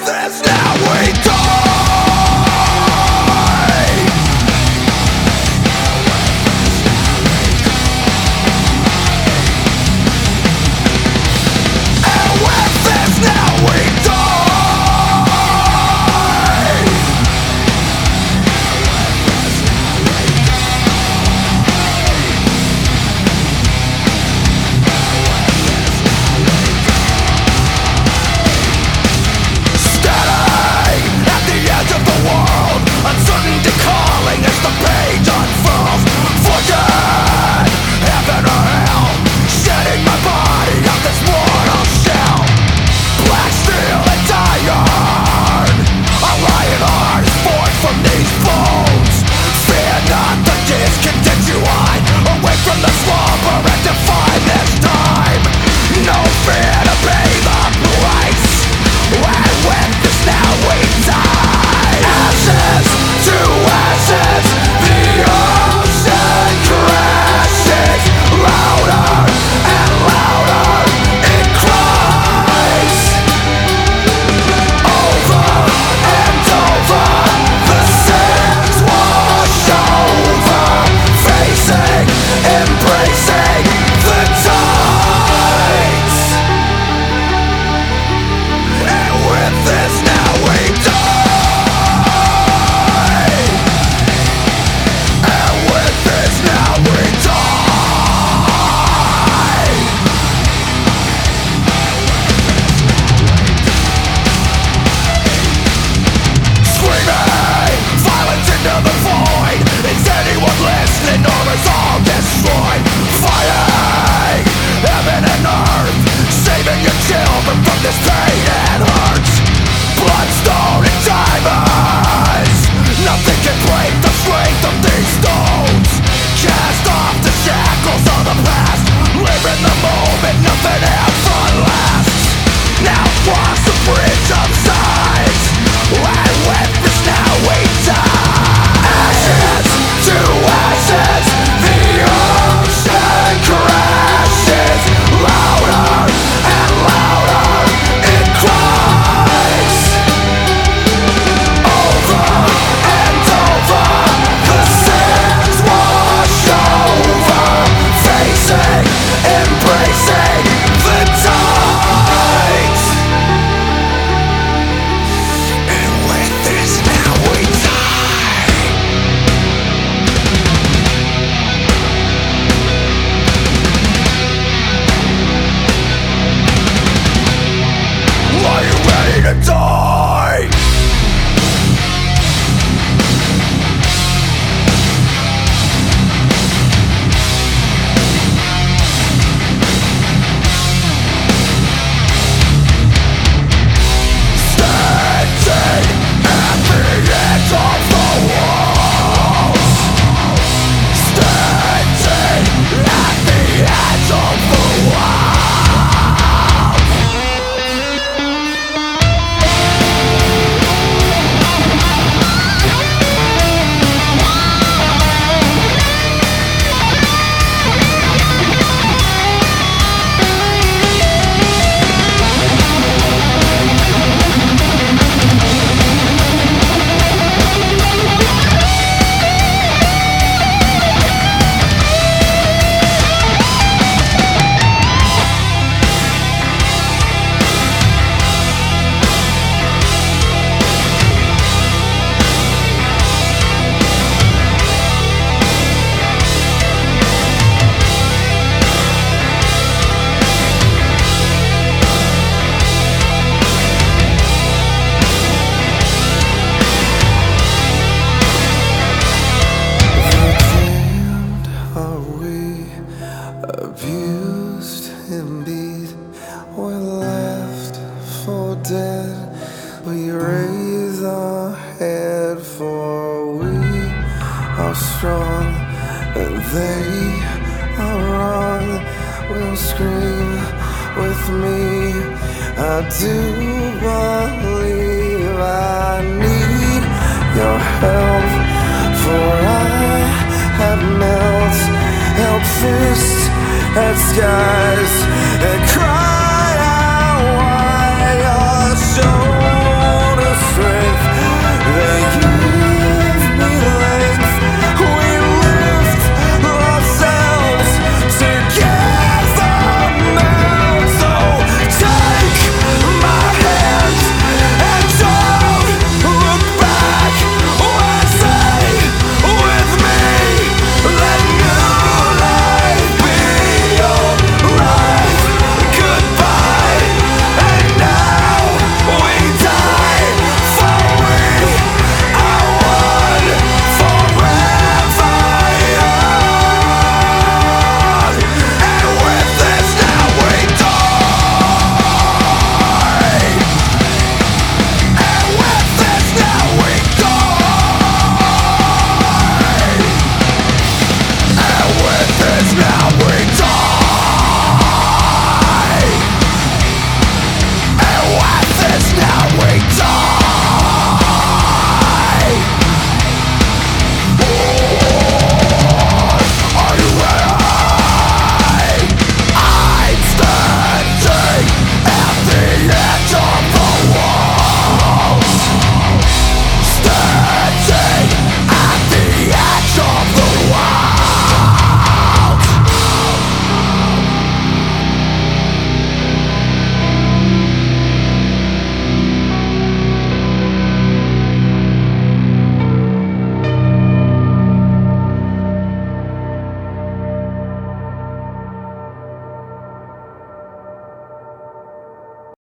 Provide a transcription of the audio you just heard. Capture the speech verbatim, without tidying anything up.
this now we die. And with this now we die. Standing at the edge of the world, uncertainty calling as the page unfurls. Fortune, heaven or hell, shedding my body of this mortal shell. Black steel and iron, a lion heart is forged from these bones. Fear not the discontinuine, awake from the slumber and define this time. No fear to pay the price, and with this now we die. Ashes to ashes, the ocean crashes. Louder and louder it cries. Over and over, the sands wash over, facing, embracing the tides. And with this now we die. And with this now we die. Screaming violence into the void. Is anyone listening or is all destroyed? Fighting heaven and earth, saving your children from this pain and hurt. Bloodstone and diamonds, nothing can break the strength of these stones. Cast off the shackles of the past, live in the moment, nothing ever lasts. Now cross the bridge of sighs, and with this now we die. Ashes to ashes, the ocean crashes. Louder and louder it cries. Over and over, the sands wash over, facing, embracing the tides. And with this now we die. Are you ready to die? Standing at the edge of the walls. Standing at the edge of the walls. Abused and beat, we're left for dead. We raise our head, for we are strong and they are wrong. We'll scream with me. I do believe I need your help, for I have melted, held fist at skies.